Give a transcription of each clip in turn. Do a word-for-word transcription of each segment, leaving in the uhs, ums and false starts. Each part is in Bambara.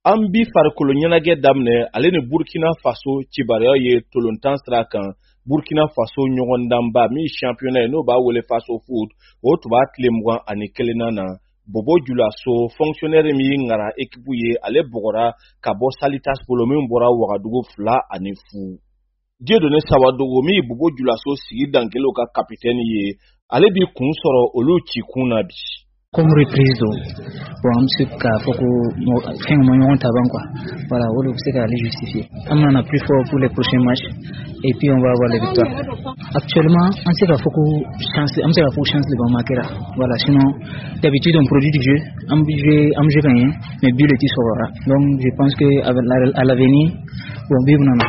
an bi farikolo ɲɛnajɛ daminɛ ale ni Burkina Faso cibariya ye tolontan sira kan. Burkina Faso ɲɔgɔndanba min championnat n'o b'a wele Faso Foot o tun b'a tile mugan ani kelenna na. Bobo Dioulasso fonctionnaire min ngara équipe ye ale bɔgɔra ka bɔ Salitas Polo min bɔra Wagadugu fila ani fu. Dieudonné Sawadogo min Bobo Dioulasso sigi dankelo ka capitaine ye ale bi kun sɔrɔ olu ci kun na bi. Comme reprise do bon am se ka foko fin mo yon taban quoi voilà on peut se ka aller justifier on en a plus fort pour les prochains matchs et puis on va avoir les victoires actuellement on sait ka foko chance on sait ka foko chance de marquer voilà sinon d'habitude on produit du jeu on jeu on jeu gagné mais but le tir sera donc je pense que à l'avenir on vivre nana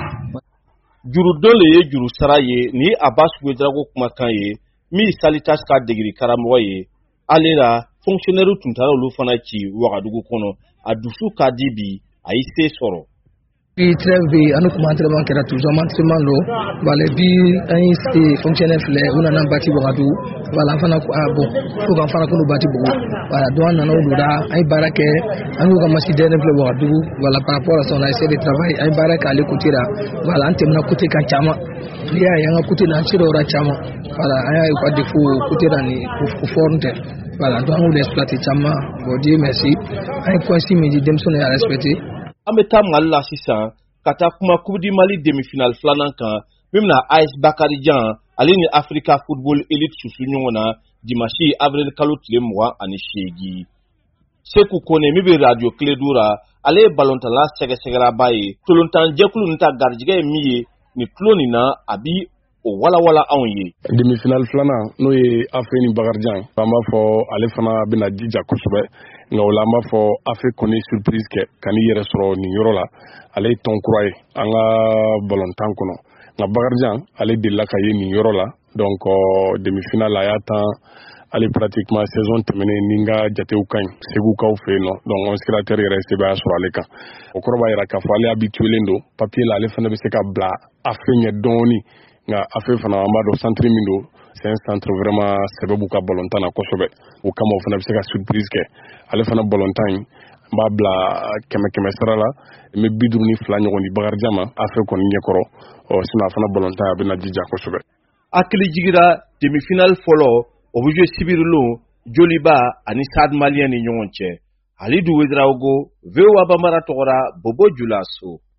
juru dole ye juru saraye ni Abbas Ouedraogo kuma kan ye mi Salitas ka degré karamɔgɔ ye alera fonctionnaire tun taara olu fana ci Wagadugu kɔnɔ a dusu ka di bi a yi se sɔrɔ. Puis trêve bi anu kuma entraînement kɛra toujours entraînement lo wala bi an yi fonctionnaire filɛ u nana bati Wagadugu wala fana ko ah bon fo kan fana ko bati bugu wala donc an nana olu da an yi baara kɛ an y'u ka match dernier filɛ Wagadugu wala par rapport à ça on a essayé de travailler an yi baara kɛ ale côté la wala an tɛmɛna côté kan caman n'i y'a ye an ka côté la an sera o la caman wala an y'a ye quoi défaut côté la ni ko fort tɛ. Voilà, donc on l'exploite tellement. Bon Dieu merci. Un point si me dit Demson est respecté. Ameta Malla sisan kata kuma Coupe du Mali demi-finale flanan kan même na A S Bakary Dian ale ni Africa Football Elite susu ɲɔgɔnna dimanche avril kalo tile mugan ani seegin. Seku Kone mi be radio Clédoura ale ye balontala sɛgɛsɛgɛraba ye tolontan jɛkulu nin ta garijɛgɛ ye min ye ni tulo nin na a bi o wala wala anw ye. Demi-finale filanan n'o ye Afe ni Bakary Dian an b'a fɔ ale fana bɛna jija kosɛbɛ nka o la an b'a fɔ Afe kɔni surprise kɛ ka n'i yɛrɛ sɔrɔ nin yɔrɔ la ale ye tɔn kura ye an ka ballontan kɔnɔ nka Bakary Dian ale delila ka ye nin yɔrɔ la donc demi-finale a y'a tan ale pratiquement saison tɛmɛnen ni n ka jatew ka ɲi segukaw fɛ yen nɔ donc on secrétaire yɛrɛ sɛbɛn y'a sɔrɔ ale kan o kɔrɔ b'a jira k'a fɔ ale habituelen don papier la ale fana bɛ se ka bila Afe ɲɛ dɔɔni nga Afe fana an b'a dɔn centre min don c'est un centre vraiment sɛbɛbu ka ballontan na kosɛbɛ o kama o fana bɛ se ka surprise kɛ ale fana ballontan in n b'a bila kɛmɛ kɛmɛ sara la n bɛ bi duuru ni fila ɲɔgɔn di Bakary Dian ma Afe kɔni ɲɛkɔrɔ ɔ sinon a fana ballontan a bɛna jija kosɛbɛ. Hakili jigira demi-finale fɔlɔ o bɛ jouer Sibirilu Joliba ani Stade Malien ni ɲɔgɔn cɛ. Halidou Ouedraogo V O A Bambara tɔgɔra Bobo Dioulasso.